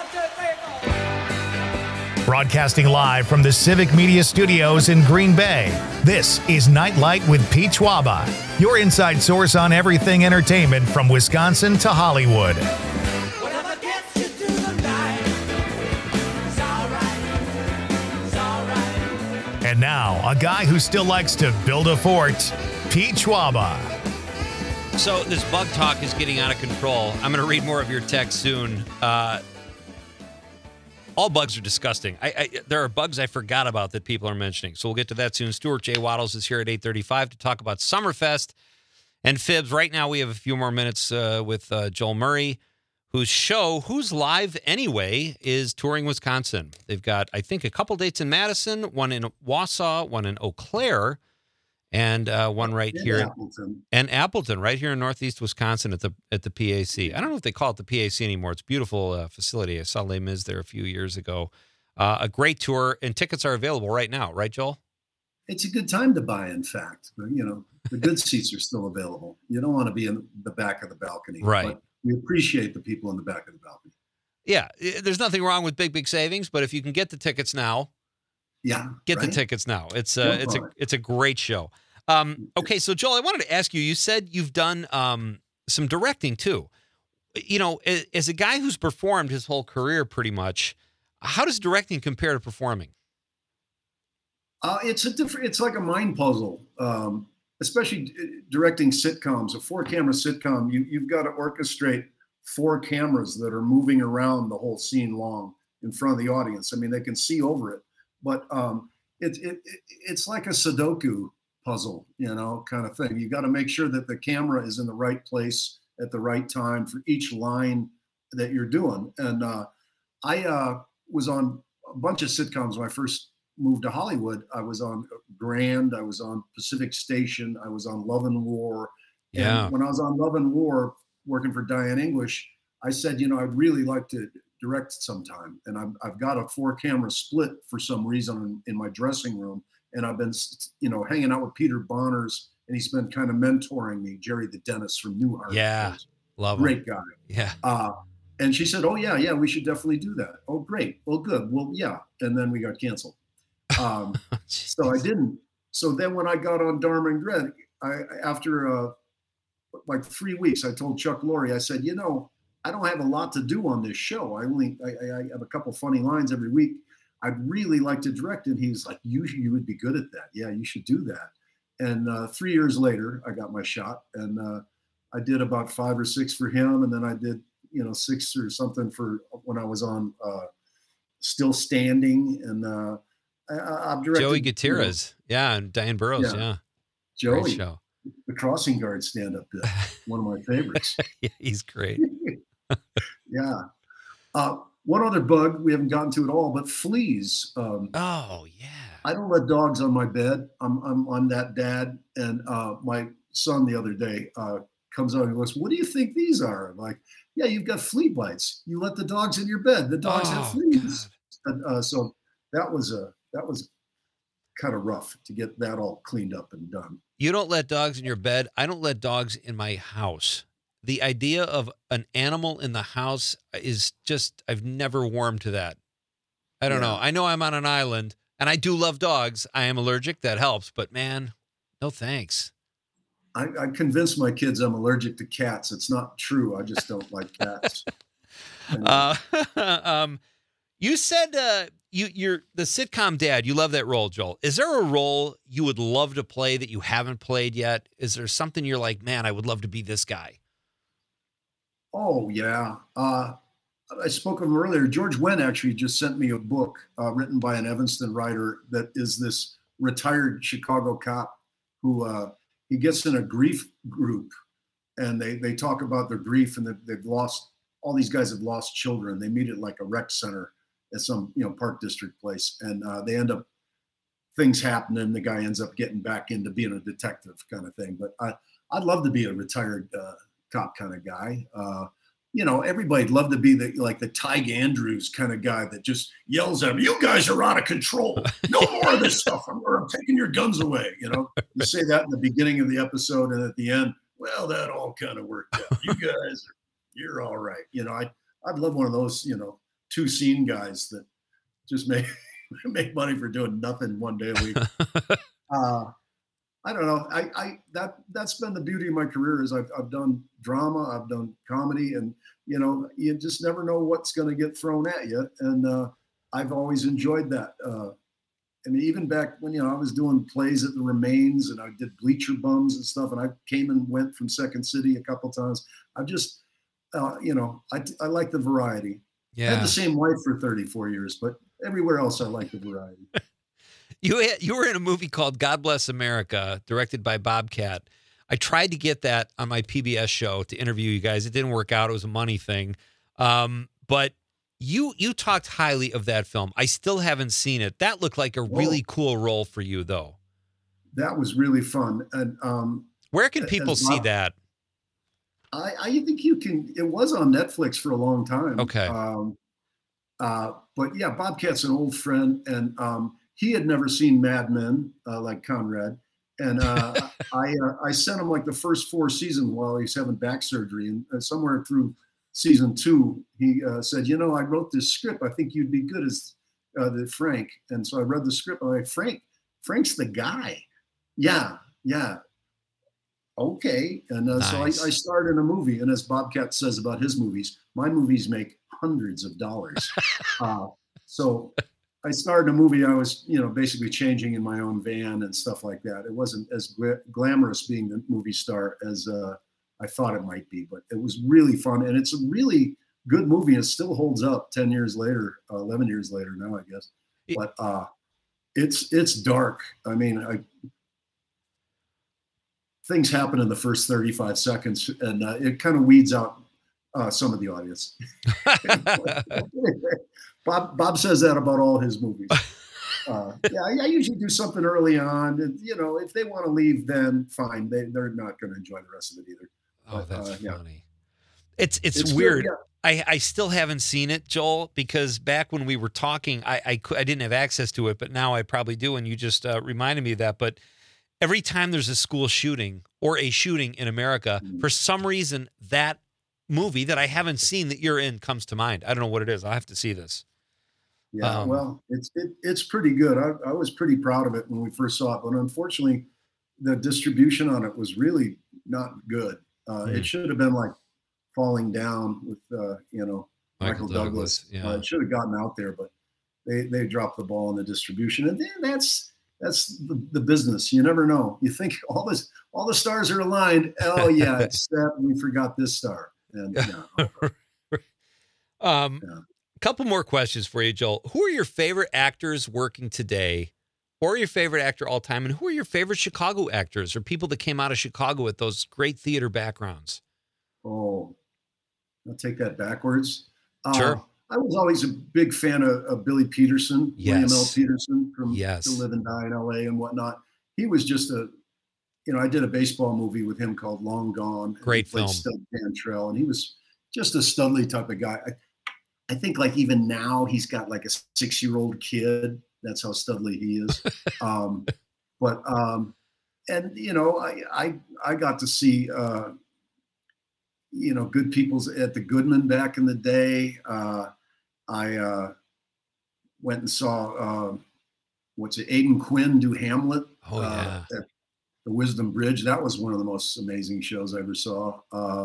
Broadcasting live from the Civic Media Studios in Green Bay, this is Nightlight with Pete Schwaba, your inside source on everything entertainment from Wisconsin to Hollywood. And now, a guy who still likes to build a fort, Pete Schwaba. So this bug talk is getting out of control. I'm going to read more of your text soon. All bugs are disgusting. There are bugs I forgot about that people are mentioning. So we'll get to that soon. Stuart J. Waddles is here at 8:35 to talk about Summerfest and Fibs. Right now we have a few more minutes with Joel Murray, whose show, Who's Live Anyway, is touring Wisconsin. They've got, I think, a couple dates in Madison, one in Wausau, one in Eau Claire, and one right here Appleton. and Appleton, right here in Northeast Wisconsin at the PAC. I don't know if they call it the PAC anymore. It's a beautiful facility. I saw Les Mis there a few years ago. A great tour, and tickets are available right now, right, Joel? It's a good time to buy, in fact. But, the good seats are still available. You don't want to be in the back of the balcony. Right. But we appreciate the people in the back of the balcony. Yeah, there's nothing wrong with big savings, but if you can get the tickets now, get the tickets now. It's a great show. Okay, so Joel, I wanted to ask you. You said you've done some directing too. As a guy who's performed his whole career, pretty much, how does directing compare to performing? It's like a mind puzzle. Especially directing sitcoms, a 4-camera sitcom. You've got to orchestrate 4 cameras that are moving around the whole scene long in front of the audience. I mean, they can see over it, but it's like a Sudoku puzzle, kind of thing. You got to make sure that the camera is in the right place at the right time for each line that you're doing. And I was on a bunch of sitcoms when I first moved to Hollywood. I was on Grand, I was on Pacific Station, I was on Love and War. Yeah. And when I was on Love and War, working for Diane English, I said, I'd really like to direct sometime. And I've got a 4-camera split for some reason in my dressing room. And I've been, hanging out with Peter Bonners, and he's been kind of mentoring me, Jerry the dentist from Newhart. Yeah, love him. Great guy. Yeah. And she said, oh, yeah, we should definitely do that. Oh, great. Well, good. Well, yeah. And then we got canceled. So I didn't. So then when I got on Dharma and Greg, after like 3 weeks, I told Chuck Lorre, I said, I don't have a lot to do on this show. I have a couple funny lines every week. I'd really like to direct. And he's like, you would be good at that. Yeah, you should do that. And 3 years later, I got my shot, and I did about 5 or 6 for him. And then I did, 6 or something for when I was on Still Standing. And I've directed Joey Gutierrez, and Diane Burrows, Joey, great show. The Crossing Guard stand-up bit, one of my favorites. Yeah, he's great. Yeah. One other bug we haven't gotten to at all, but fleas. Oh yeah. I don't let dogs on my bed. I'm that dad, and my son the other day comes out and goes, "What do you think these are?" I'm like, "Yeah, you've got flea bites. You let the dogs in your bed. The dogs have fleas." And, so that was kind of rough to get that all cleaned up and done. You don't let dogs in your bed. I don't let dogs in my house. The idea of an animal in the house is just, I've never warmed to that. I don't know. I know I'm on an island, and I do love dogs. I am allergic. That helps. But, man, no thanks. I convinced my kids I'm allergic to cats. It's not true. I just don't like cats. You said you're the sitcom dad. You love that role, Joel. Is there a role you would love to play that you haven't played yet? Is there something you're like, man, I would love to be this guy? Oh, yeah. I spoke of him earlier. George Wendt actually just sent me a book written by an Evanston writer that is this retired Chicago cop who he gets in a grief group, and they talk about their grief, and they've lost, all these guys have lost children. They meet at like a rec center at some Park District place, and they end up, things happen, and the guy ends up getting back into being a detective kind of thing. But I'd love to be a retired cop kind of guy. Everybody'd love to be the Tig Andrews kind of guy that just yells at them, "You guys are out of control. No more of this stuff. I'm taking your guns away." You say that in the beginning of the episode, and at the end, well, that all kind of worked out. You guys, you're all right. I'd love one of those, two scene guys that just make money for doing nothing one day a week. I don't know. That's been the beauty of my career is I've done drama, I've done comedy, and you just never know what's going to get thrown at you. And I've always enjoyed that. I mean, even back when I was doing plays at the Remains, and I did Bleacher Bums and stuff, and I came and went from Second City a couple times. I've just, I like the variety. Yeah. I had the same wife for 34 years, but everywhere else I like the variety. You were in a movie called God Bless America, directed by Bobcat. I tried to get that on my PBS show to interview you guys. It didn't work out. It was a money thing. But you talked highly of that film. I still haven't seen it. That looked like a really cool role for you, though. That was really fun. And where can people see that? I think you can. It was on Netflix for a long time. Okay. But yeah, Bobcat's an old friend, and he had never seen Mad Men like Conrad, and I sent him like the first 4 seasons while he's having back surgery, and somewhere through season 2, he said, I wrote this script. I think you'd be good as the Frank. And so I read the script. I'm like, Frank's the guy. Yeah. Okay. And nice. So I starred in a movie. And as Bobcat says about his movies, my movies make hundreds of dollars. So I starred in a movie. I was, basically changing in my own van and stuff like that. It wasn't as glamorous being the movie star as I thought it might be, but it was really fun. And it's a really good movie. It still holds up 10 years later, 11 years later now, I guess. But it's dark. I mean, things happen in the first 35 seconds, and it kind of weeds out some of the audience. Bob says that about all his movies. I usually do something early on. And, if they want to leave, then fine. They're not going to enjoy the rest of it either. Oh, that's funny. It's weird. Good, yeah. I still haven't seen it, Joel, because back when we were talking, I didn't have access to it, but now I probably do, and you just reminded me of that. But every time there's a school shooting or a shooting in America, for some reason, that movie that I haven't seen that you're in comes to mind. I don't know what it is. I'll have to see this. Yeah, well, it's pretty good. I was pretty proud of it when we first saw it, but unfortunately, the distribution on it was really not good. It should have been like Falling Down with Michael Douglas. Yeah. It should have gotten out there, but they dropped the ball on the distribution, and then that's the business. You never know. You think all the stars are aligned. Oh yeah, it's that we forgot this star. And a couple more questions for you, Joel. Who are your favorite actors working today, or your favorite actor all time, and who are your favorite Chicago actors or people that came out of Chicago with those great theater backgrounds? Oh, I'll take that backwards. Sure. I was always a big fan of Billy Peterson, William L. Peterson from To Live and Die in L.A. and whatnot. He was just I did a baseball movie with him called Long Gone. Great film. Stud Cantrell, and he was just a Studley type of guy. I think like even now he's got like a 6-year-old kid. That's how Studley he is. I got to see, good people's at the Goodman back in the day. I went and saw, Aidan Quinn do Hamlet at the Wisdom Bridge. That was one of the most amazing shows I ever saw.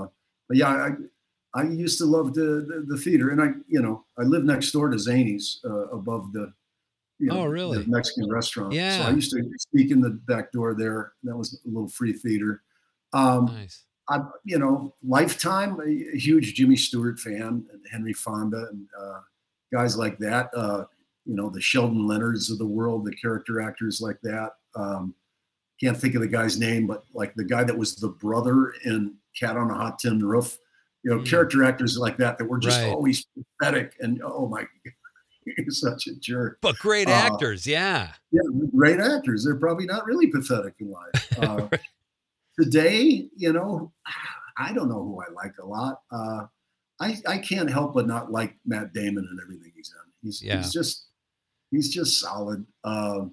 I used to love the theater, and I live next door to Zany's above the the Mexican restaurant. Yeah. So I used to sneak in the back door there. That was a little free theater. Nice. Lifetime, a huge Jimmy Stewart fan, and Henry Fonda, and guys like that. The Sheldon Leonards of the world, the character actors like that. Can't think of the guy's name, but like the guy that was the brother in Cat on a Hot Tin Roof. Character actors like that were just always pathetic, and oh my, he's such a jerk. But great actors, yeah. Yeah, great actors. They're probably not really pathetic in life. Today, I don't know who I like a lot. I can't help but not like Matt Damon and everything he's in. He's just solid. I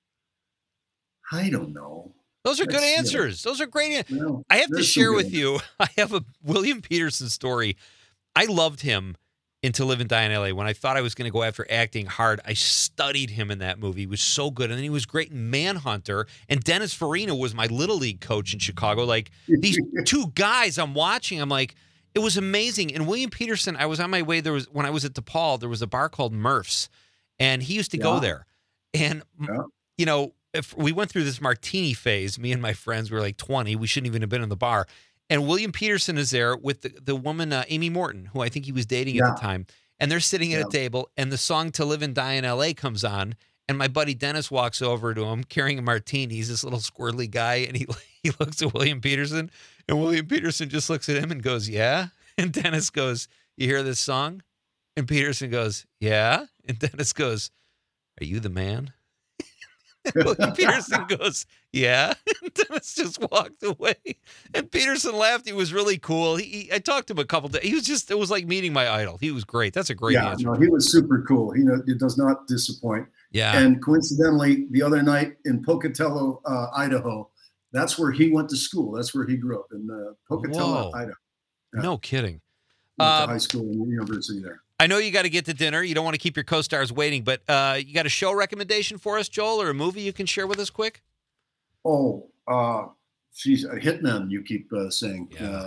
don't know. Those are good answers. Those are great. I have to share with you, I have a William Peterson story. I loved him in To Live and Die in L.A. When I thought I was going to go after acting hard, I studied him in that movie. He was so good. And then he was great in Manhunter. And Dennis Farina was my Little League coach in Chicago. Like, these two guys I'm watching, I'm like, it was amazing. And William Peterson, I was on my way. When I was at DePaul, there was a bar called Murph's. And he used to go there. And, you know, if we went through this martini phase, me and my friends, we were like 20. We shouldn't even have been in the bar. And William Peterson is there with the woman, Amy Morton, who I think he was dating at the time. And they're sitting at a table, and the song To Live and Die in L.A. comes on. And my buddy Dennis walks over to him carrying a martini. He's this little squirrely guy, and he looks at William Peterson. And William Peterson just looks at him and goes, yeah. And Dennis goes, you hear this song? And Peterson goes, yeah. And Dennis goes, are you the man? William Peterson goes, yeah. And Dennis just walked away. And Peterson laughed. He was really cool. I talked to him a couple days. It was like meeting my idol. He was great. That's a great answer. No, he was super cool. It does not disappoint. Yeah. And coincidentally, the other night in Pocatello, Idaho, that's where he went to school. That's where he grew up, in Pocatello, Idaho. Yeah. No kidding. Went to high school and university there. I know you got to get to dinner. You don't want to keep your co-stars waiting, but you got a show recommendation for us, Joel, or a movie you can share with us quick? Oh, geez, Hitman, you keep saying. Yeah.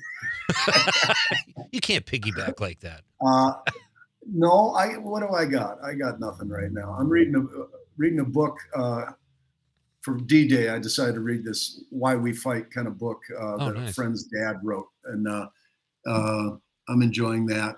You can't piggyback like that. No, what do I got? I got nothing right now. I'm reading a book for D-Day. I decided to read this Why We Fight kind of book that a friend's dad wrote, and I'm enjoying that.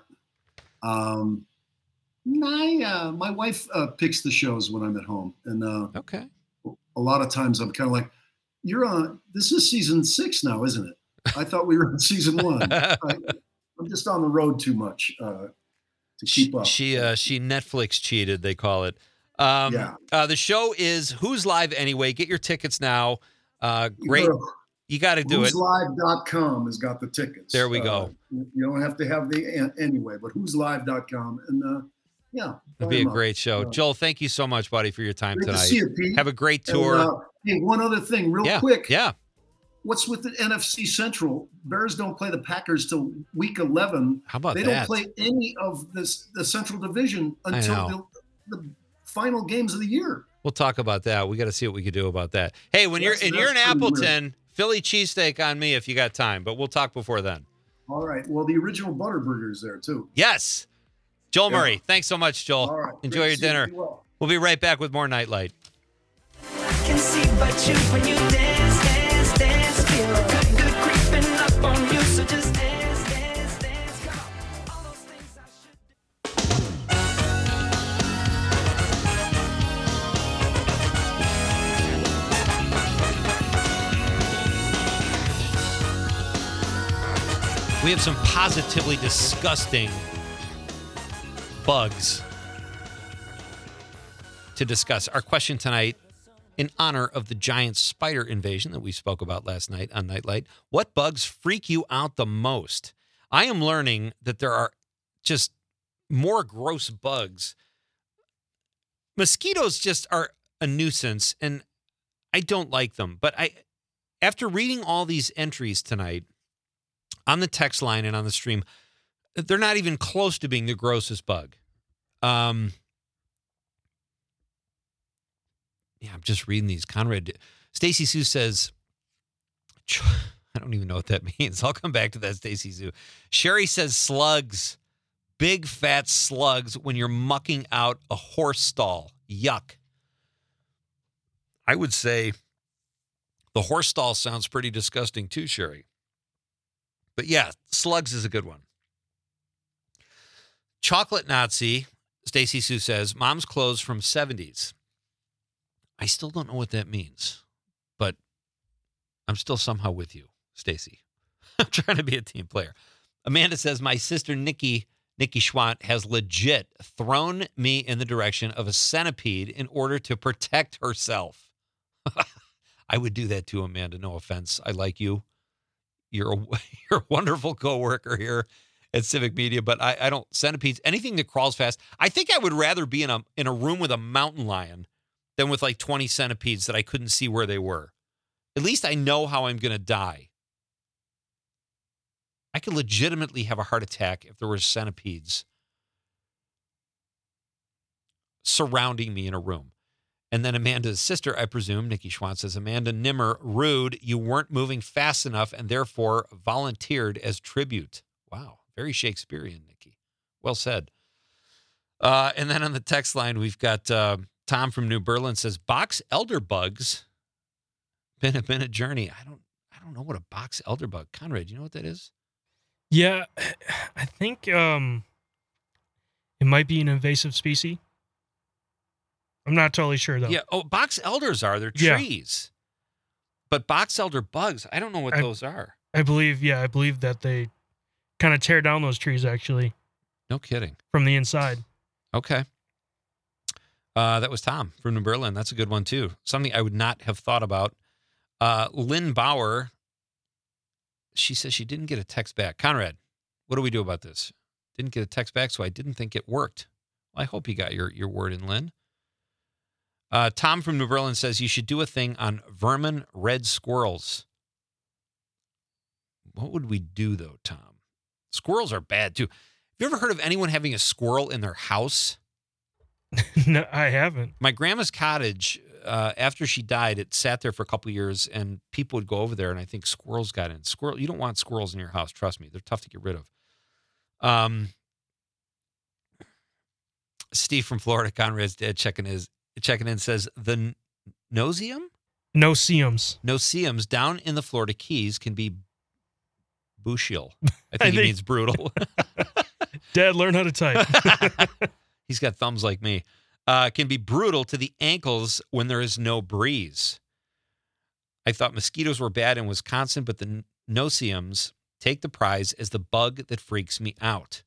My wife picks the shows when I'm at home, and okay. A lot of times I'm kind of like, this is season 6 now, isn't it? I thought we were in season 1. I'm just on the road too much to keep up. She Netflix cheated, they call it. The show is Who's Live Anyway. Get your tickets now. Great. You got to do it. Who'sLive.com has got the tickets. There we go. You don't have to have the anyway, but Who'sLive.com. And it'll be a great show. Joel, thank you so much, buddy, for your time tonight. To see you, Pete. Have a great tour. Hey, one other thing, real quick. Yeah. What's with the NFC Central? Bears don't play the Packers till week 11. How about that? They don't play any of the Central Division until the final games of the year. We'll talk about that. We got to see what we can do about that. Hey, when you're in Appleton, weird. Philly cheesesteak on me if you got time, but we'll talk before then. All right. Well, the original Butterburger's there too. Yes. Joel Murray. Thanks so much, Joel. All right. Enjoy your dinner. We'll be right back with more Nightlight. I can see but you when you dance, dance, dance. Feel good creeping up on you, so just dance, dance, dance. Come on. All those things I should do. We have some positively disgusting bugs to discuss. Our question tonight, in honor of the giant spider invasion that we spoke about last night on Nightlight, what bugs freak you out the most? I am learning that there are just more gross bugs. Mosquitoes just are a nuisance, and I don't like them. But after reading all these entries tonight, on the text line and on the stream, they're not even close to being the grossest bug. I'm just reading these. Conrad, Stacy Sue says, I don't even know what that means. I'll come back to that, Stacy Sue. Sherry says slugs, big fat slugs when you're mucking out a horse stall. Yuck. I would say the horse stall sounds pretty disgusting too, Sherry. But yeah, slugs is a good one. Chocolate Nazi, Stacy Sue says, mom's clothes from 70s. I still don't know what that means, but I'm still somehow with you, Stacy. I'm trying to be a team player. Amanda says, my sister Nikki Schwant has legit thrown me in the direction of a centipede in order to protect herself. I would do that too, Amanda. No offense. I like you. You're a wonderful coworker here at Civic Media, but I don't, centipedes, anything that crawls fast. I think I would rather be in a room with a mountain lion than with like 20 centipedes that I couldn't see where they were. At least I know how I'm going to die. I could legitimately have a heart attack if there were centipedes surrounding me in a room. And then Amanda's sister, I presume, Nikki Schwann says, Amanda Nimmer, rude. You weren't moving fast enough and therefore volunteered as tribute. Wow. Very Shakespearean, Nikki. Well said. And then on the text line, we've got Tom from New Berlin says, box elder bugs. Been a journey. I don't know what a box elder bug. Conrad, you know what that is? Yeah, I think it might be an invasive species. I'm not totally sure, though. Yeah. Oh, box elders they're Yeah. trees. But box elder bugs, I don't know what those are. I believe that they kind of tear down those trees, actually, No kidding. from the inside. Okay. That was Tom from New Berlin. That's a good one, too. Something I would not have thought about. Lynn Bauer, she says she didn't get a text back. Conrad, what do we do about this? Didn't get a text back, so I didn't think it worked. Well, I hope you got your word in, Lynn. Tom from New Berlin says you should do a thing on vermin red squirrels. What would we do, though, Tom? Squirrels are bad, too. Have you ever heard of anyone having a squirrel in their house? No, I haven't. My grandma's cottage, after she died, it sat there for a couple of years, and people would go over there, and I think squirrels got in. You don't want squirrels in your house. Trust me, they're tough to get rid of. Steve from Florida, Conrad's dad, checking in, says the noseums down in the Florida Keys can be butial. I think he means brutal. Dad, learn how to type. He's got thumbs like me. Can be brutal to the ankles when there is no breeze. I thought mosquitoes were bad in Wisconsin, but the noseums take the prize as the bug that freaks me out.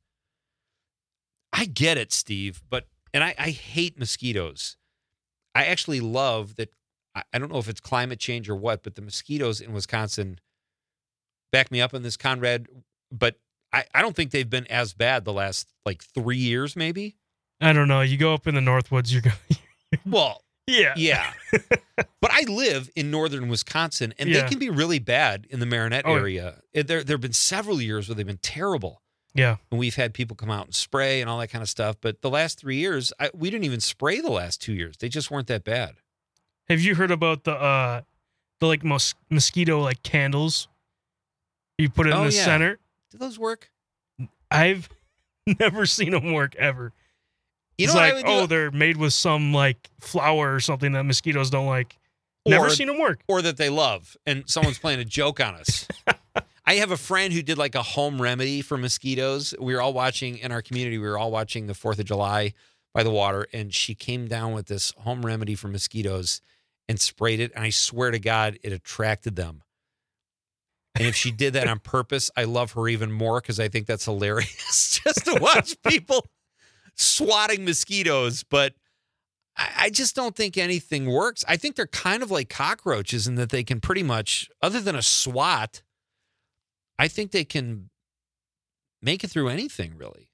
I get it, Steve, and I hate mosquitoes. I actually love that. I don't know if it's climate change or what, but the mosquitoes in Wisconsin back me up on this, Conrad. But I don't think they've been as bad the last 3 years, maybe. I don't know. You go up in the Northwoods, you're going. Well, Yeah. yeah. But I live in northern Wisconsin, and they can be really bad in the Marinette area. There have been several years where they've been terrible. Yeah. And we've had people come out and spray and all that kind of stuff. But the last 3 years, we didn't even spray the last 2 years. They just weren't that bad. Have you heard about the mosquito candles? You put it in the center. Do those work? I've never seen them work ever. You It's know what I would do? they're made with some flour or something that mosquitoes don't like. Never seen them work. Or that they love, and someone's playing a joke on us. I have a friend who did a home remedy for mosquitoes. We were all watching in our community. We were all watching the 4th of July by the water, and she came down with this home remedy for mosquitoes and sprayed it. And I swear to God, it attracted them. And if she did that on purpose, I love her even more because I think that's hilarious just to watch people swatting mosquitoes. But I just don't think anything works. I think they're kind of like cockroaches in that they can pretty much, other than a swat, I think they can make it through anything, really.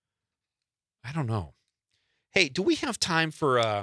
I don't know. Hey, do we have time for,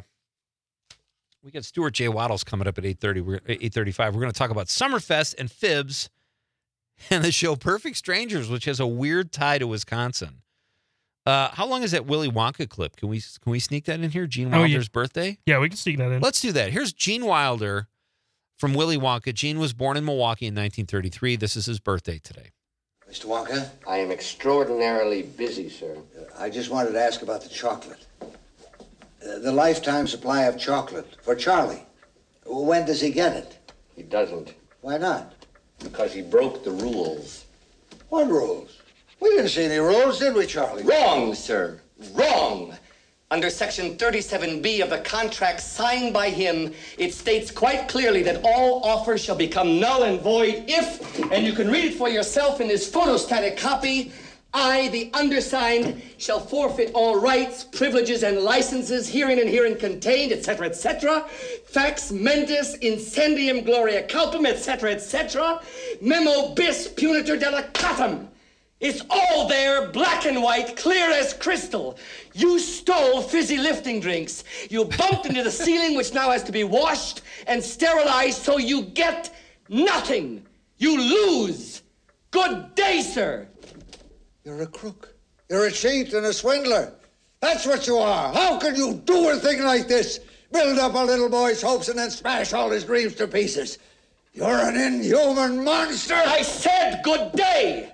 we got Stuart J. Waddles coming up at 8:35. We're going to talk about Summerfest and Fibs and the show Perfect Strangers, which has a weird tie to Wisconsin. How long is that Willy Wonka clip? Can we sneak that in here? Gene Wilder's birthday? Yeah, we can sneak that in. Let's do that. Here's Gene Wilder from Willy Wonka. Gene was born in Milwaukee in 1933. This is his birthday today. Mr. Wonka, I am extraordinarily busy, sir. I just wanted to ask about the chocolate. The lifetime supply of chocolate for Charlie. When does he get it? He doesn't. Why not? Because he broke the rules. What rules? We didn't see any rules, did we, Charlie? Wrong, sir. Wrong. Under Section 37B of the contract signed by him, it states quite clearly that all offers shall become null and void if, and you can read it for yourself in this photostatic copy, I, the undersigned, shall forfeit all rights, privileges, and licenses herein and herein contained, etc., etc. Fax mentis incendium gloria culpum, etc., etc. Memo bis punitor delicatum. It's all there, black and white, clear as crystal. You stole fizzy lifting drinks. You bumped into the ceiling, which now has to be washed and sterilized, so you get nothing. You lose. Good day, sir. You're a crook. You're a cheat and a swindler. That's what you are. How can you do a thing like this? Build up a little boy's hopes and then smash all his dreams to pieces. You're an inhuman monster. I said good day.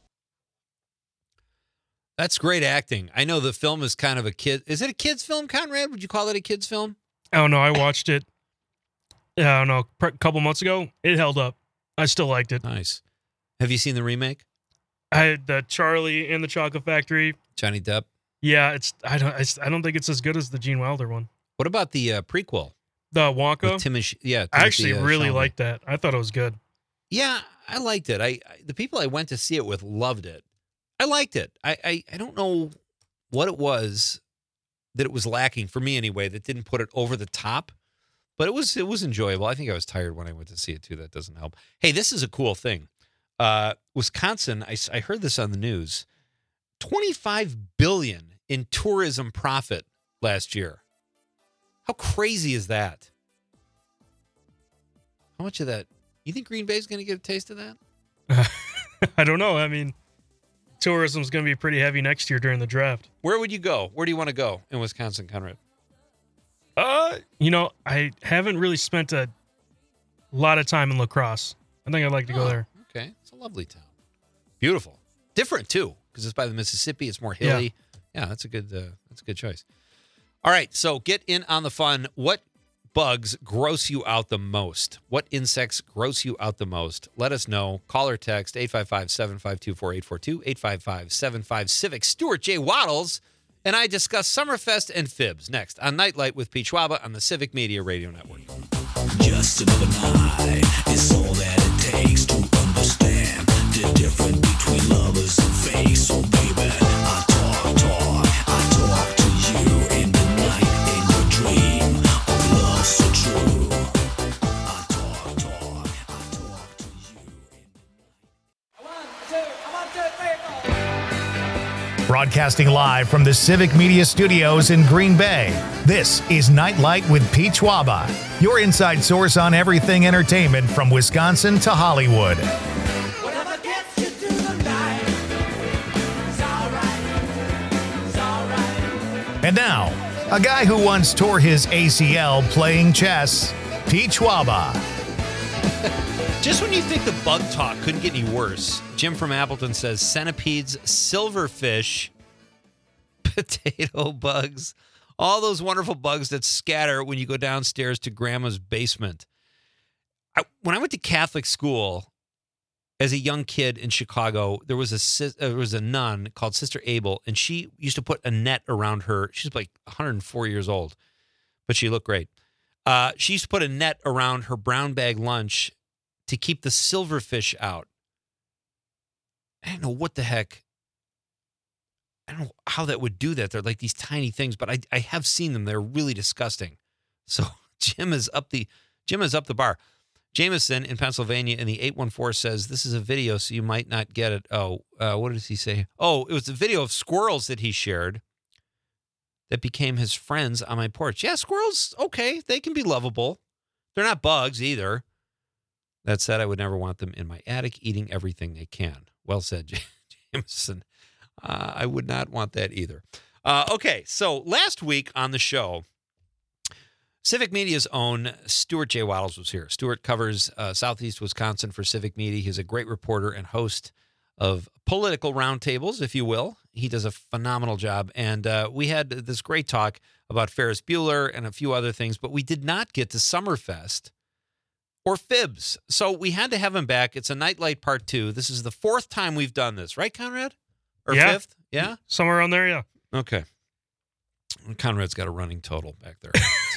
That's great acting. I know the film is kind of a kid. Is it a kid's film, Conrad? Would you call it a kid's film? I don't know. I watched it, I don't know, a couple months ago. It held up. I still liked it. Nice. Have you seen the remake? I had the Charlie and the Chocolate Factory. Johnny Depp. Yeah, I don't think it's as good as the Gene Wilder one. What about the prequel? The Wonka. With I actually really liked that. I thought it was good. Yeah, I liked it. I the people I went to see it with loved it. I liked it. I don't know what it was that it was lacking for me anyway that didn't put it over the top, but it was enjoyable. I think I was tired when I went to see it too. That doesn't help. Hey, this is a cool thing. Wisconsin, I heard this on the news. $25 billion in tourism profit last year. How crazy is that? How much of that? You think Green Bay is going to get a taste of that? I don't know. I mean, tourism's going to be pretty heavy next year during the draft. Where would you go? Where do you want to go in Wisconsin, Conrad? I haven't really spent a lot of time in La Crosse. I think I'd like to go there. Okay. It's a lovely town. Beautiful. Different, too, because it's by the Mississippi. It's more hilly. Yeah, that's a good choice. All right, so get in on the fun. What bugs gross you out the most? What insects gross you out the most? Let us know. Call or text 855-752-4842, 855-75-CIVIC. Stuart J. Waddles and I discuss Summerfest and Fibs next on Nightlight with Pete Schwaba on the Civic Media Radio Network. Just another night is all that it takes to understand the difference between lovers and fake. So baby, I talk to you in the night, in your dream of love so true. I talk to you in the night. Broadcasting live from the Civic Media Studios in Green Bay, this is Nightlight with Pete Schwaba, your inside source on everything entertainment from Wisconsin to Hollywood. Whatever gets you through the night, it's alright. And now, a guy who once tore his ACL playing chess, Pete Schwaba. Just when you think the bug talk couldn't get any worse, Jim from Appleton says centipedes, silverfish, potato bugs, all those wonderful bugs that scatter when you go downstairs to grandma's basement. When I went to Catholic school as a young kid in Chicago, there was a nun called Sister Abel, and she used to put a net around her. She's like 104 years old, but she looked great. She used to put a net around her brown bag lunch to keep the silverfish out. I don't know what the heck. I don't know how that would do that. They're like these tiny things, but I have seen them. They're really disgusting. So Jim is up the bar. Jameson in Pennsylvania in the 814 says, this is a video, so you might not get it. What does he say? Oh, it was a video of squirrels that he shared that became his friends on my porch. Yeah, squirrels, okay. They can be lovable. They're not bugs either. That said, I would never want them in my attic eating everything they can. Well said, Jameson. I would not want that either. Okay, so last week on the show, Civic Media's own Stuart J. Waddles was here. Stuart covers Southeast Wisconsin for Civic Media. He's a great reporter and host of political roundtables, if you will. He does a phenomenal job. And we had this great talk about Ferris Bueller and a few other things, but we did not get to Summerfest or Fibs. So we had to have him back. It's a Nightlight Part 2. This is the fourth time we've done this, right, Conrad? Or fifth? Yeah? Somewhere around there, yeah. Okay. Conrad's got a running total back there.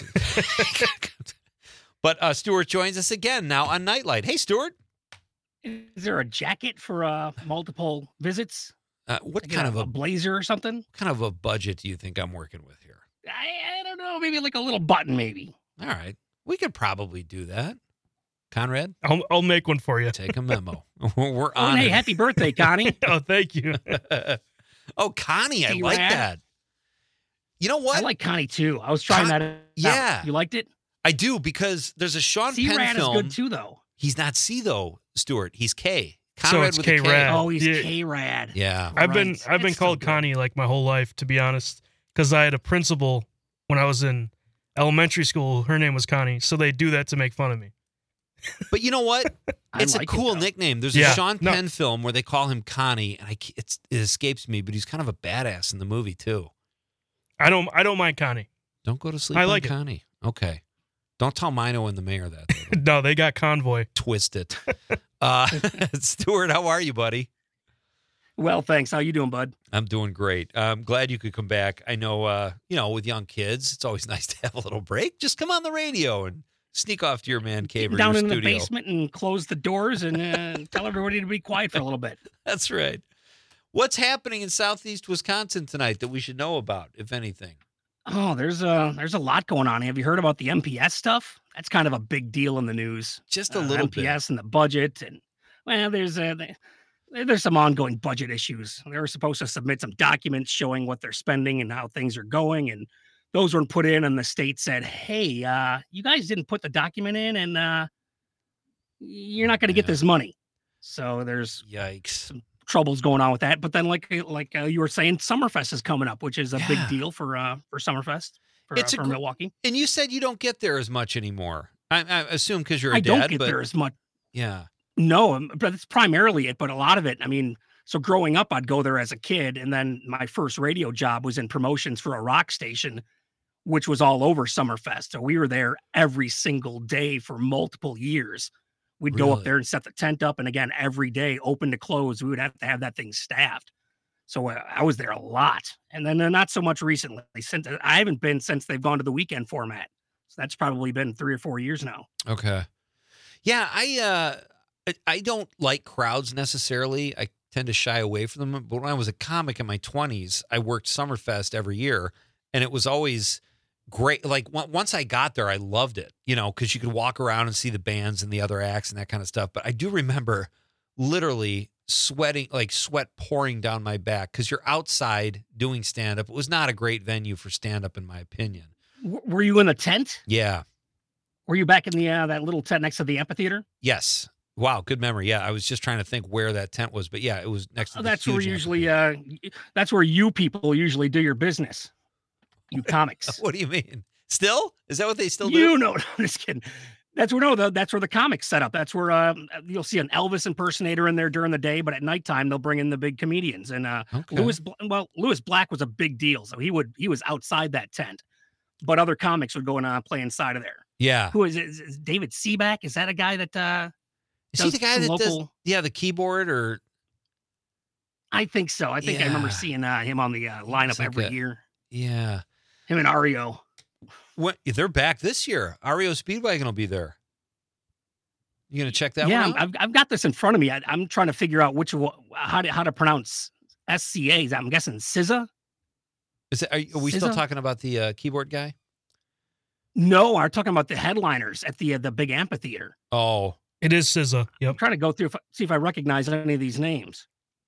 But Stuart joins us again now on Nightlight. Hey, Stuart. Is there a jacket for multiple visits? What Like kind of a blazer or something? What kind of a budget do you think I'm working with here? I don't know. Maybe like a little button, maybe. All right. We could probably do that. Conrad? I'll make one for you. Take a memo. We're Oh, on hey, it. happy birthday, Connie. Oh, thank you. Oh, Connie, I Hey, like Rad. that. You know what? I like Connie too. I was trying that out. Yeah. You liked it? I do, because there's a Sean Penn C-Rad is film. good too, though. He's not C, though, Stuart. He's K. So Conrad it's with a K. K-Rad. Oh, he's Yeah. K-Rad. Yeah. I've been Right. called It's so Connie like my whole life, to be honest. because I had a principal when I was in elementary school. Her name was Connie, so they do that to make fun of me. But you know what? I It's like a it, cool though. nickname. There's Yeah. a Sean No. Penn film where they call him Connie, and it escapes me, but he's kind of a badass in the movie too. I don't mind Connie. Don't go to sleep I on like it. Connie. Okay. Don't tell Mino and the mayor that. though. No, they got Convoy. Twist it. Stuart, how are you, buddy? Well, thanks. How you doing, bud? I'm doing great. I'm glad you could come back. I know, with young kids, it's always nice to have a little break. Just come on the radio and sneak off to your man cave or Down your in the studio. basement and close the doors and tell everybody to be quiet for a little bit. That's right. What's happening in Southeast Wisconsin tonight that we should know about, if anything? Oh, there's a lot going on. Have you heard about the MPS stuff? That's kind of a big deal in the news. Just a little bit. MPS and the budget, and well, there's some ongoing budget issues. They were supposed to submit some documents showing what they're spending and how things are going, and those weren't put in. And the state said, "Hey, you guys didn't put the document in, and you're not going to get Yeah. this money." So there's Yikes. troubles going on with that. But then, like you were saying, Summerfest is coming up, which is a big Yeah. deal for Summerfest for, It's a for gr- Milwaukee. And you said you don't get there as much anymore. I assume because you're a I dad, don't get but there as much. yeah. No, but it's primarily it. But a lot of it, I mean, so growing up, I'd go there as a kid, and then my first radio job was in promotions for a rock station, which was all over Summerfest. So we were there every single day for multiple years. We'd go up Really? there and set the tent up, and again, every day, open to close, we would have to have that thing staffed. So I was there a lot, and then not so much recently. Since I haven't been since they've gone to the weekend format. So that's probably been 3 or 4 years now. Okay. Yeah, I don't like crowds necessarily. I tend to shy away from them. But when I was a comic in my 20s, I worked Summerfest every year, and it was always great. Like once I got there, I loved it, because you could walk around and see the bands and the other acts and that kind of stuff. But I do remember literally sweating, like sweat pouring down my back because you're outside doing stand-up. It was not a great venue for stand-up, in my opinion. Were you in the tent? Yeah. Were you back in the that little tent next to the amphitheater? Yes. Wow. Good memory. Yeah. I was just trying to think where that tent was, but yeah, it was next to the That's where huge usually amphitheater. that's where you people usually do your business. You comics. What do you mean? Still? Is that what they still do? You know, I'm just kidding. That's where the comics set up. That's where you'll see an Elvis impersonator in there during the day, but at nighttime they'll bring in the big comedians. And Okay. Lewis Black was a big deal, so he was outside that tent, but other comics would go and play inside of there. Yeah. Who is David Seaback? Is that a guy that Is he the does guy that does local- the keyboard or I think so. I think I remember Yeah. seeing him on the lineup like every a- year. yeah. Him and Ario. What they're back this year. REO Speedwagon will be there. You gonna check that Yeah, one out? I've got this in front of me. I'm trying to figure out how to pronounce SCAs. I'm guessing SZA. Are we still SZA? talking about the keyboard guy? No, I'm talking about the headliners at the big amphitheater. Oh, It is SZA. I'm Yep. trying to go through see if I recognize any of these names.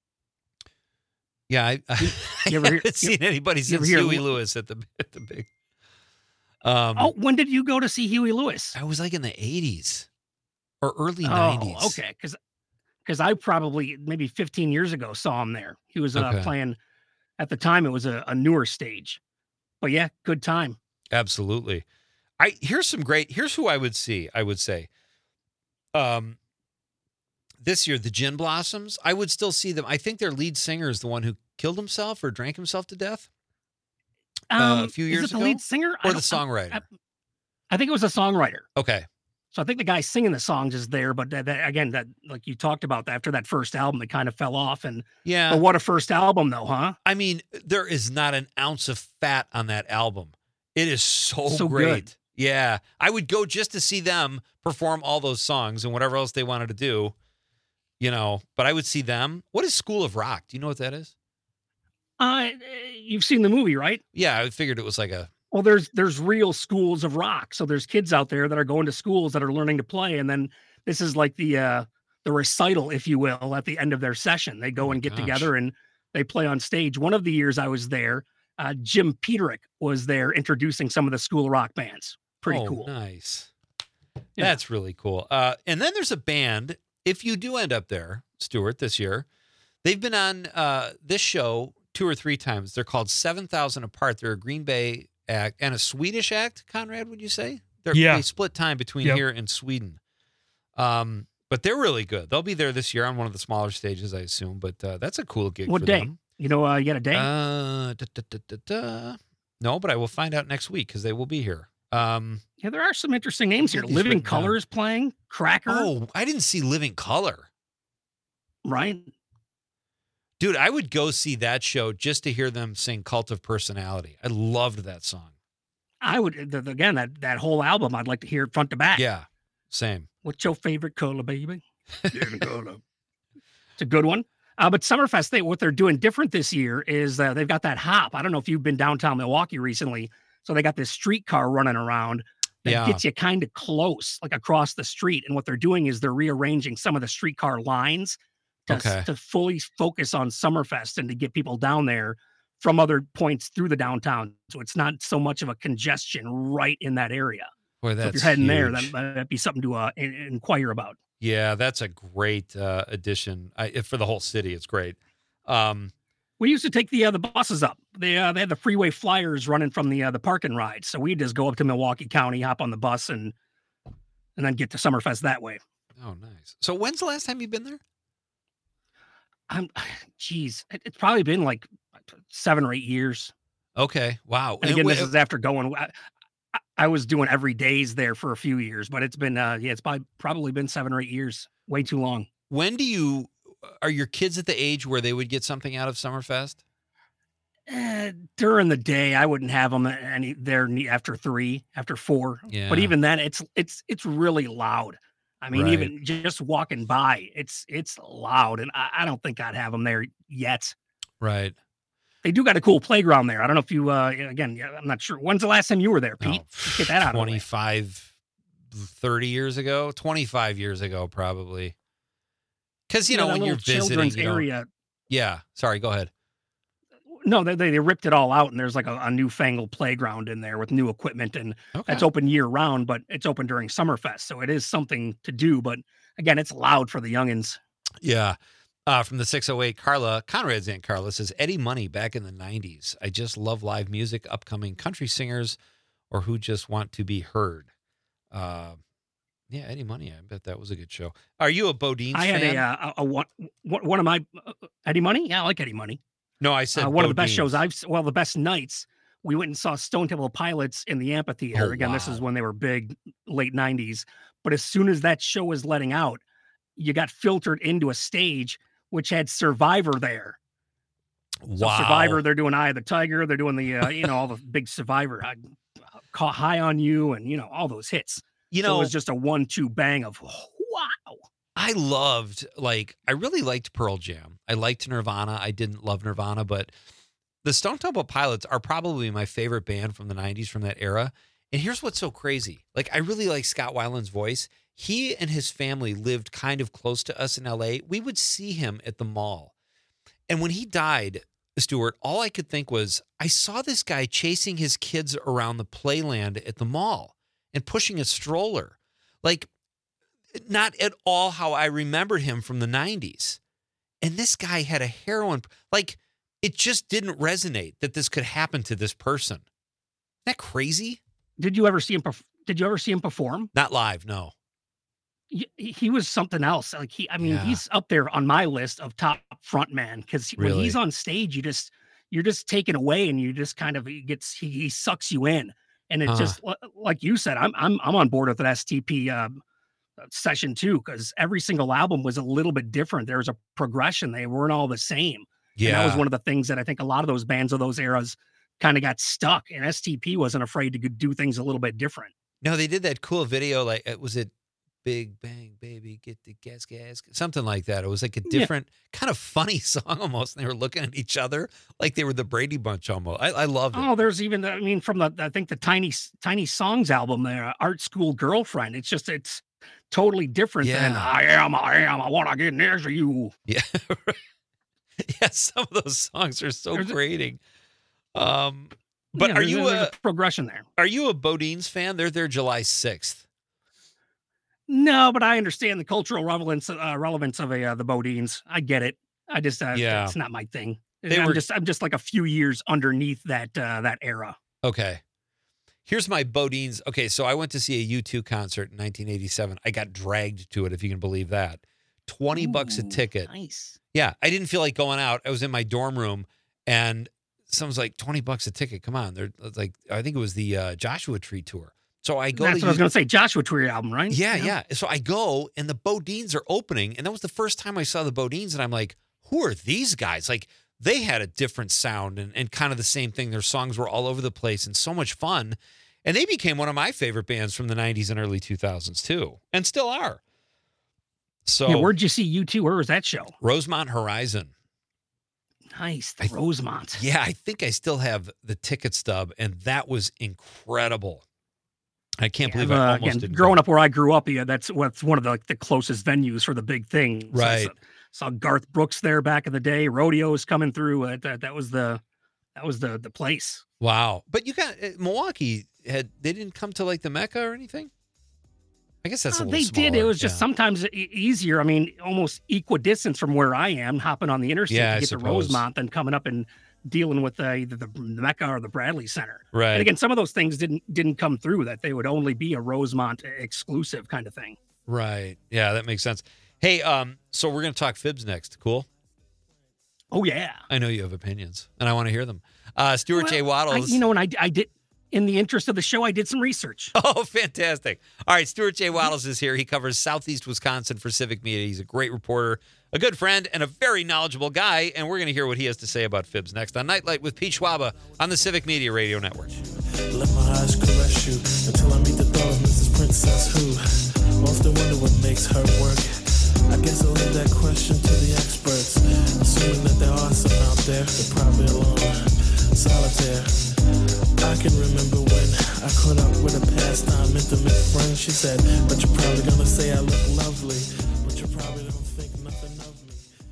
yeah. I You ever hear- haven't seen anybody you ever since hear Huey Lu- Lewis at the big. Oh, when did you go to see Huey Lewis? I was like in the 80s or early 90s. Oh, okay, because I probably maybe 15 years ago saw him there. He was Okay. playing at the time. It was a newer stage, but yeah, good time. Absolutely. Here's who I would say. This year, the Gin Blossoms, I would still see them. I think their lead singer is the one who killed himself or drank himself to death a few Is years it the ago, lead singer or the songwriter. I think it was a songwriter. Okay. So I think the guy singing the songs is there, but that like you talked about after that first album, it kind of fell off. And Yeah. but what a first album though, huh? I mean, there is not an ounce of fat on that album. It is so good. great. Yeah. I would go just to see them perform all those songs and whatever else they wanted to do, but I would see them. What is School of Rock? Do you know what that is? You've seen the movie, right? Yeah, I figured it was like a. Well, there's real schools of rock. So there's kids out there that are going to schools that are learning to play, and then this is like the recital, if you will, at the end of their session. They go and get gosh. together and they play on stage. One of the years I was there, Jim Peterick was there introducing some of the School of Rock bands. Pretty Oh, cool. Nice. Yeah. That's really cool. And then there's a band, if you do end up there, Stuart, this year, they've been on this show 2 or 3 times. They're called 7,000 Apart. They're a Green Bay act and a Swedish act, Conrad, would you say? Yeah. They split time between Yep. here and Sweden. But they're really good. They'll be there this year on one of the smaller stages, I assume. But that's a cool gig What for day? them. You know, you got a day? No, but I will find out next week because they will be here. Yeah, there are some interesting names here. Got these Living written down. Colors playing, Cracker, Oh, I didn't see Living Color. right? Dude, I would go see that show just to hear them sing Cult of Personality. I loved that song. I would again that whole album. I'd like to hear it front to back. Yeah, same. What's your favorite color, baby? Living Color. It's a good one. But Summerfest, what they're doing different this year is they've got that hop. I don't know if you've been downtown Milwaukee recently. So they got this streetcar running around that Yeah. gets you kind of close, like across the street. And what they're doing is they're rearranging some of the streetcar lines Okay. to fully focus on Summerfest and to get people down there from other points through the downtown. So it's not so much of a congestion right in that area. Boy, So that's if you're heading there, huge. that'd be something to inquire about. Yeah, that's a great addition for the whole city. It's great. We used to take the buses up. They had the freeway flyers running from the park and ride. So we just go up to Milwaukee County, hop on the bus, and then get to Summerfest that way. Oh, nice. So when's the last time you've been there? It's probably been like 7 or 8 years. Okay. Wow. And again, this is after going. I was doing every days there for a few years, but it's been it's probably been 7 or 8 years. Way too long. When are your kids at the age where they would get something out of Summerfest? During the day, I wouldn't have them there after 3, after 4. Yeah. But even then, it's really loud. I mean, Right. even just walking by, it's loud, and I don't think I'd have them there yet. Right. They do got a cool playground there. I don't know if you again, I'm not sure. When's the last time you were there, Pete? Let's get that out of the way. 25, 30 years ago, 25 years ago, probably. Because, you know, that when you're little visiting, children's you don't- area. Yeah. Sorry, go ahead. No, they ripped it all out, and there's like a newfangled playground in there with new equipment, and Okay. that's open year round, but it's open during Summerfest, so it is something to do. But again, it's loud for the youngins. Yeah. From the 608, Conrad's Aunt Carla says, Eddie Money back in the 90s. I just love live music, upcoming country singers, or who just want to be heard. Yeah, Eddie Money. I bet that was a good show. Are you a Bodines I had fan? one of my Eddie Money. Yeah, I like Eddie Money. No, I said One of the best shows Bodines. the best nights. We went and saw Stone Temple Pilots in the amphitheater. Oh, Again, this is wow. when they were big, late 90s. But as soon as that show was letting out, you got filtered into a stage which had Survivor there. So Wow. Survivor, they're doing Eye of the Tiger. They're doing the, all the big Survivor. I caught High on You and, all those hits. You So know, it was just a 1-2 bang of, wow. I really liked Pearl Jam. I liked Nirvana. I didn't love Nirvana, but the Stone Temple Pilots are probably my favorite band from the 90s, from that era. And here's what's so crazy. Like, I really like Scott Weiland's voice. He and his family lived kind of close to us in LA. We would see him at the mall. And when he died, Stuart, all I could think was, I saw this guy chasing his kids around the playland at the mall and pushing a stroller. Like, not at all how I remembered him from the 90s. And this guy had a heroin, like, it just didn't resonate that this could happen to this person. Isn't that crazy? Did you ever see him perform? Not live, no. He was something else. Like Yeah. he's up there on my list of top frontman because when Really? he's on stage, you're just taken away, and you just kind of he sucks you in, and it's just like you said. I'm on board with that STP session too, because every single album was a little bit different. There was a progression; they weren't all the same. And that was Yeah. one of the things that I think a lot of those bands of those eras kind of got stuck, and STP wasn't afraid to do things a little bit different. No, they did that cool video. Like, was it Big Bang Baby, Get the Gas, something like that. It was like a different kind of funny song almost. And they were looking at each other like they were the Brady Bunch almost. I loved it. Oh, there's even, from I think the Tiny Songs album there, Art School Girlfriend. It's totally different than Yeah. I want to get next to you. Yeah. Yeah, some of those songs are so There's a- grating. But Yeah, are you there's a progression there? are you a Bodines fan? They're there July 6th. No, but I understand the cultural relevance of the Bodines. I get it. I just Yeah. it's not my thing. I'm just like a few years underneath that that era. Okay. Here's my Bodines. Okay, so I went to see a U2 concert in 1987. I got dragged to it, if you can believe that. $20 a ticket. Nice. Yeah, I didn't feel like going out. I was in my dorm room, and someone's like, $20 a ticket. Come on. They're like, I think it was the Joshua Tree tour. So I go. That's what I was going to say. Joshua Tree album, right? Yeah. So I go, and the Bodines are opening, and that was the first time I saw the Bodines, and I'm like, who are these guys? Like, they had a different sound and kind of the same thing. Their songs were all over the place and so much fun. And they became one of my favorite bands from the 90s and early 2000s, too, and still are. So, Yeah, where'd you see U2? Where was that show? Rosemont Horizon. Nice, the Rosemont. Yeah, I think I still have the ticket stub, and that was incredible. I can't believe I almost again, didn't growing go. up where I grew up, yeah, that's what's one of the closest venues for the big thing. Right. Saw Garth Brooks there back in the day. Rodeos coming through. That was the place. Wow. But you got Milwaukee they didn't come to like the Mecca or anything? I guess that's a little They did. smaller. It was just sometimes easier. I mean, almost equidistant from where I am, hopping on the interstate Yeah, I to get to suppose. Rosemont, and coming up and dealing with either the Mecca or the Bradley Center. Right. And again, some of those things didn't come through. That they would only be a Rosemont exclusive kind of thing. Right. Yeah, that makes sense. Hey, so we're going to talk Fibs next. Cool? Oh yeah. I know you have opinions, and I want to hear them. Stuart J. Waddles. And I did. In the interest of the show, I did some research. Oh, fantastic. All right, Stuart J. Waddles is here. He covers Southeast Wisconsin for Civic Media. He's a great reporter, a good friend, and a very knowledgeable guy, and we're going to hear what he has to say about Fibs next on Nightlight with Pete Schwaba on the Civic Media Radio Network. Let my eyes caress you until I meet the thought of Mrs. Princess who often wonder what makes her work. I guess I'll leave that question to the experts, assuming that there are some out there, they're probably alone, solitaire. I can remember when I caught up with a pastime intimate friend. She said, but you're probably gonna say I look lovely, but you probably don't think nothing of me.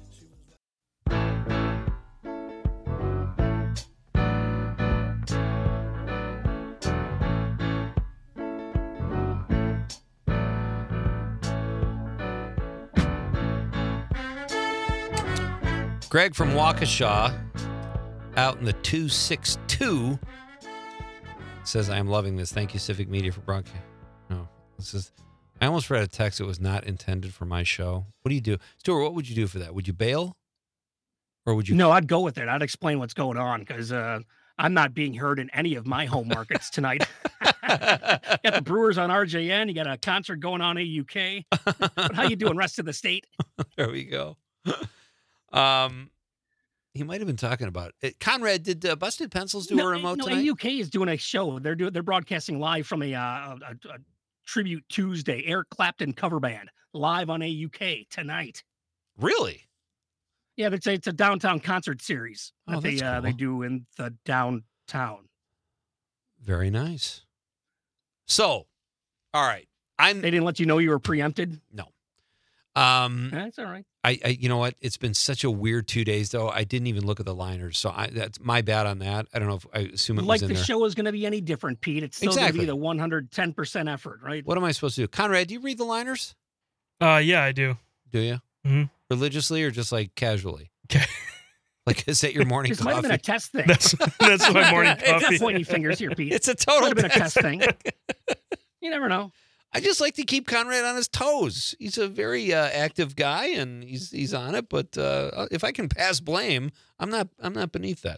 Greg from Waukesha out in the 262 says, I am loving this. Thank you, Civic Media, for broadcast. No, this is, I almost read a text that was not intended for my show. What do you do? Stuart, what would you do for that? Would you bail? Or would you? No, I'd go with it. I'd explain what's going on because I'm not being heard in any of my home markets tonight. Got the Brewers on RJN. You got a concert going on AUK. But how you doing, rest of the state? There we go. He might have been talking about it. Conrad, did Busted Pencils do a remote tonight? AUK is doing a show. They're broadcasting live from a Tribute Tuesday, Eric Clapton cover band, live on AUK tonight. Really? Yeah, it's a downtown concert series Oh, that that's cool. they do in the downtown. Very nice. So, all right. They didn't let you know you were preempted? No. That's all right. I you know what? It's been such a weird 2 days though. I didn't even look at the liners, so that's my bad on that. I don't know if I assume it Like was in the there. show is going to be any different, Pete. It's still going to be the 110% effort, right? What am I supposed to do? Conrad, do you read the liners? Yeah, I do. Do you? Mhm. Religiously or just like casually? Like, is that your morning This coffee? might have been a test thing. That's my morning Got coffee. pointy fingers here, Pete. It's a total Might have been a test test thing. You never know. I just like to keep Conrad on his toes. He's a very active guy, and he's on it. But if I can pass blame, I'm not beneath that.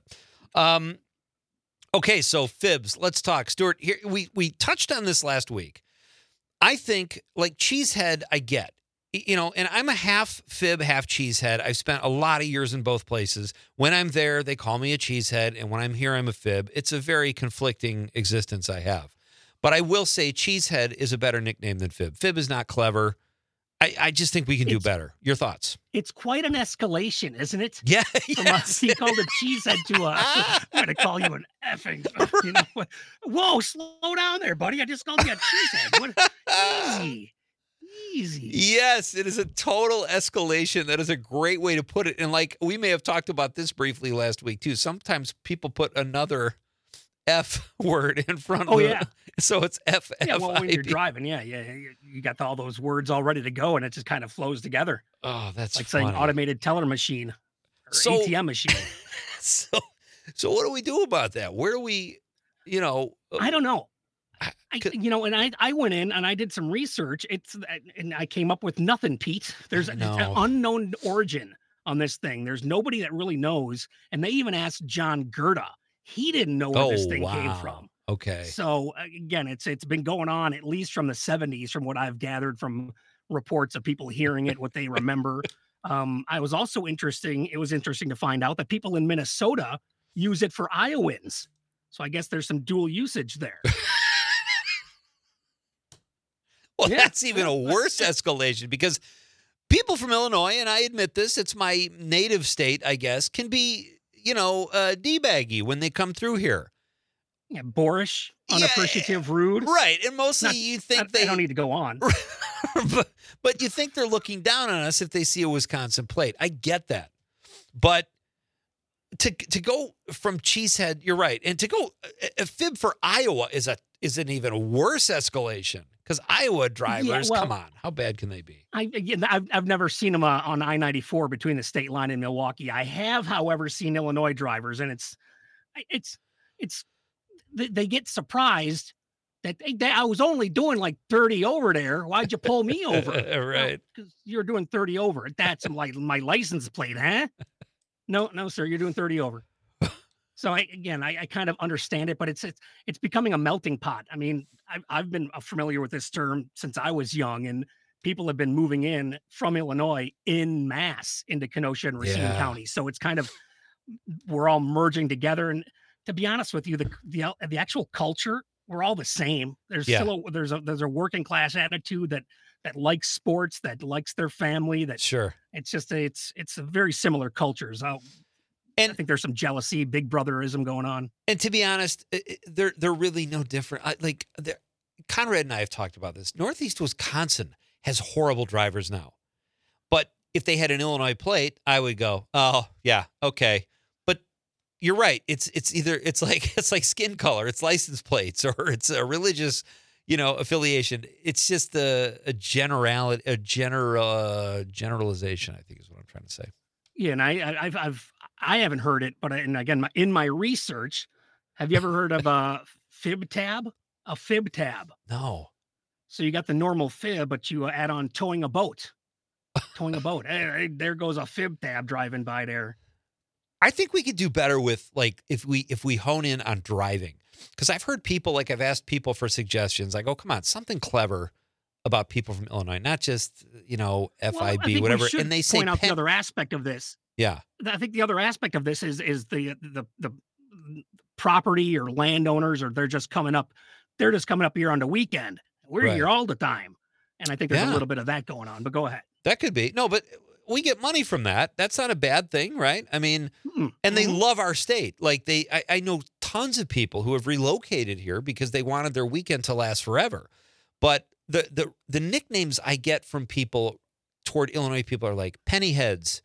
Okay, so Fibs, let's talk. Stuart, here we touched on this last week. I think like Cheesehead, I get, and I'm a half Fib, half Cheesehead. I've spent a lot of years in both places. When I'm there, they call me a Cheesehead, and when I'm here, I'm a Fib. It's a very conflicting existence I have. But I will say Cheesehead is a better nickname than Fib. Fib is not clever. I just think we can do better. Your thoughts? It's quite an escalation, isn't it? Yeah. From he called a cheesehead to I'm going to call you an effing. Whoa, slow down there, buddy. I just called you a cheesehead. Easy. Yes, it is a total escalation. That is a great way to put it. And like we may have talked about this briefly last week too. Sometimes people put another F word in front of it. Yeah. So it's F. Yeah, well, when you're driving, you got all those words all ready to go, and it just kind of flows together. Oh, that's like funny. saying automated teller machine or So- ATM machine. So what do we do about that? Where do we, I don't know. could- And I went in and I did some research. And I came up with nothing, Pete. There's an know. unknown origin on this thing. There's nobody that really knows. And they even asked John Gerda. He didn't know where this thing came from. Okay. So again, it's been going on at least from the 70s, from what I've gathered from reports of people hearing it, what they remember. It was interesting to find out that people in Minnesota use it for Iowans. So I guess there's some dual usage there. Well, Yeah. that's even a worse escalation because people from Illinois, and I admit this, it's my native state, I guess, can be, D-baggy when they come through here. Yeah, boorish, Yeah, unappreciative, rude. Right. And mostly Not- you think I don't need to go on. but you think they're looking down on us if they see a Wisconsin plate. I get that. But to go from Cheesehead, you're right. And to go a fib for Iowa is an even worse escalation because Iowa drivers, well- come on, how bad can they be? I've never seen them on I-94 between the state line and Milwaukee. I have, however, seen Illinois drivers, and they get surprised that I was only doing like 30 over there. Why'd you pull me over? Right. Because you're doing 30 over. That's my license plate, huh? No, sir, you're doing 30 over. So I kind of understand it, but it's becoming a melting pot. I mean, I've been familiar with this term since I was young, and people have been moving in from Illinois in mass into Kenosha and Racine Yeah. County. So it's kind of, we're all merging together. And to be honest with you, the actual culture, we're all the same. There's Yeah. still there's a working class attitude that likes sports, that likes their family, that Sure. it's just it's a very similar cultures. I think there's some jealousy, big brotherism going on. And to be honest, they're really no different. Conrad and I have talked about this. Northeast Wisconsin has horrible drivers now. But if they had an Illinois plate, I would go, oh, yeah, okay. But you're right. It's like skin color, it's license plates, or it's a religious, affiliation. It's just a generalization, I think is what I'm trying to say. Yeah, and I haven't heard it, but in my research, have you ever heard of a fib tab? A fib tab. No. So you got the normal fib, but you add on towing a boat. Hey, there goes a fib tab driving by there. I think we could do better with if we hone in on driving, because I've heard people I've asked people for suggestions. Like, oh, come on, something clever about people from Illinois, not just FIB, Well, I think whatever. we should And they say point out the other aspect of this. Yeah, I think the other aspect of this is the property or landowners, or they're just coming up here on the weekend. We're Right. here all the time. And I think there's Yeah. a little bit of that going on, but go ahead. that could be. No, but we get money from that. That's not a bad thing, right? I mean, Mm-mm. and they Mhm. love our state. I know tons of people who have relocated here because they wanted their weekend to last forever. But the nicknames I get from people toward Illinois people are like pennyheads,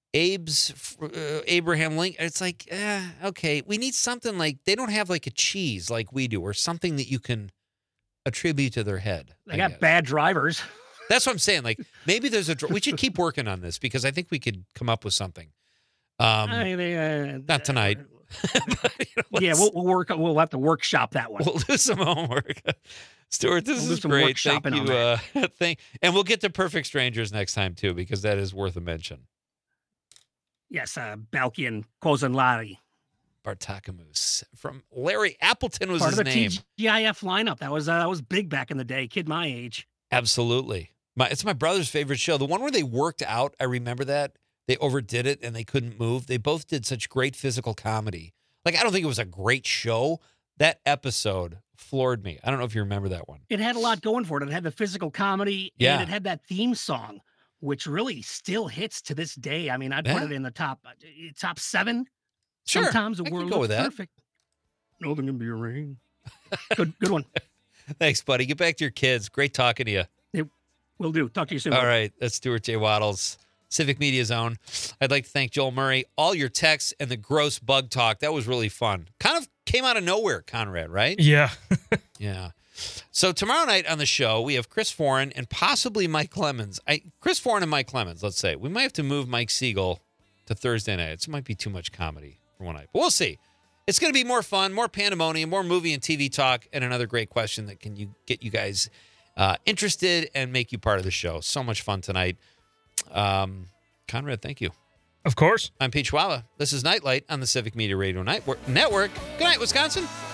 Abraham Lincoln. It's like, okay, we need something like, they don't have like a cheese like we do, or something that you can attribute to their head. They I got guess. bad drivers. That's what I'm saying. Like, maybe there's we should keep working on this, because I think we could come up with something. Not tonight. But, Yeah, we'll work. We'll have to workshop that one. we'll do some homework. Stuart, this We'll do is some great. Thank workshopping you. on And we'll get to Perfect Strangers next time too, because that is worth a mention. Yes, Balky and Kozanlari. Bartakamus from Larry Appleton was Part his of the name. TGIF lineup. That was big back in the day. Kid my age. Absolutely. It's my brother's favorite show. The one where they worked out, I remember that. They overdid it and they couldn't move. They both did such great physical comedy. I don't think it was a great show. That episode floored me. I don't know if you remember that one. It had a lot going for it. It had the physical comedy, Yeah. and it had that theme song, which really still hits to this day. I mean, I'd put Yeah. it in the top 7. Sure, Sometimes the I can world go looks with that. perfect. Nothing can be arranged. Good one. Thanks, buddy. Get back to your kids. Great talking to you. Will do. Talk to you soon. All bud. right. That's Stuart J. Waddles, Civic Media Zone. I'd like to thank Joel Murray, all your texts, and the gross bug talk. That was really fun. Kind of came out of nowhere, Conrad, right? Yeah. Yeah. So tomorrow night on the show, we have Chris Foran and possibly Mike Clemens. Chris Foran and Mike Clemens, let's say. We might have to move Mike Siegel to Thursday nights. It might be too much comedy for one night. But we'll see. It's going to be more fun, more pandemonium, more movie and TV talk, and another great question that can get you guys interested and make you part of the show. So much fun tonight. Conrad, thank you. Of course. I'm Pete Schwaba. This is Nightlight on the Civic Media Radio Network. Good night, Wisconsin.